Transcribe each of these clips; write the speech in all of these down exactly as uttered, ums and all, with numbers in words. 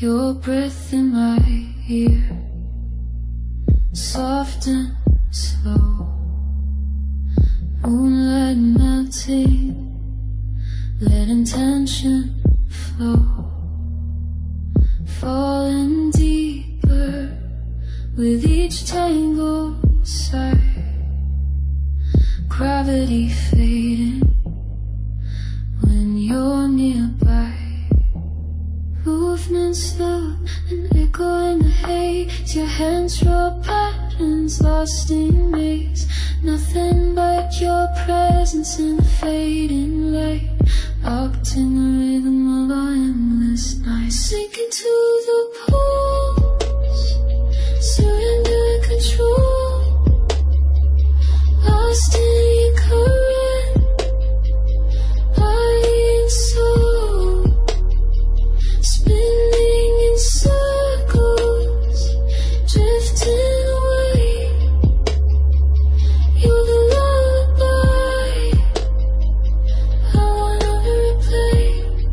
Your breath in my ear, soft and slow. Moonlight melting, letting tension flow. Falling deeper with each tangled sigh. Gravity fading when you're nearby. Movement slow and echo in the haze. Your hands draw patterns lost in maze. Nothing but your presence in the fading light. Locked in the rhythm of our endless night. Sinking to the pulse, surrender control. Lost in your current, body and soul. Spinning in circles, drifting away. You're the lullaby I wanna replay.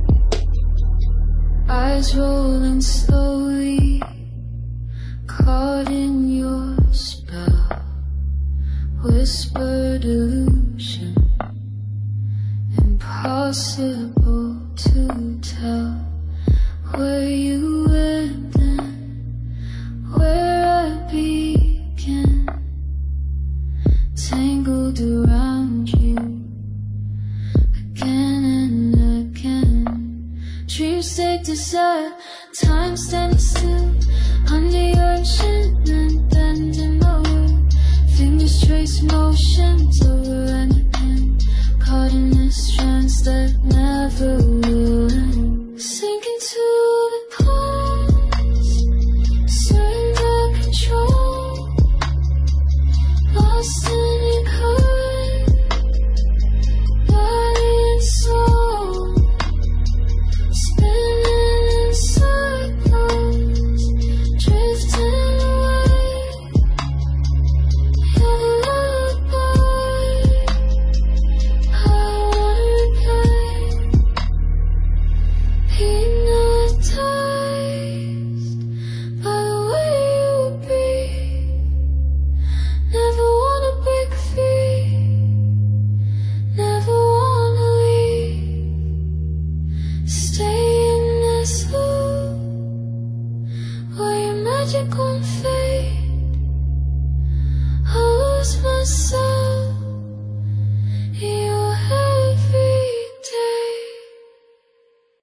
Eyes rolling slowly, caught in your spell. Whispered illusion, impossible to tell. Where you end and where I begin. Tangled around you again and again. Dreams take desire, time standing still under your enchantment, bending over. Fingers trace motions over and again. Caught in this trance that never will end. Sinking to the pulse, surrender control. Lost in your current, body and soul. Spinning in circles, drifting away. You're the lullaby I wanna replay. Hypnotized by the way you breathe. Never wanna break free, never wanna leave. Stay in this loop where your magic won't fade. I lose myself.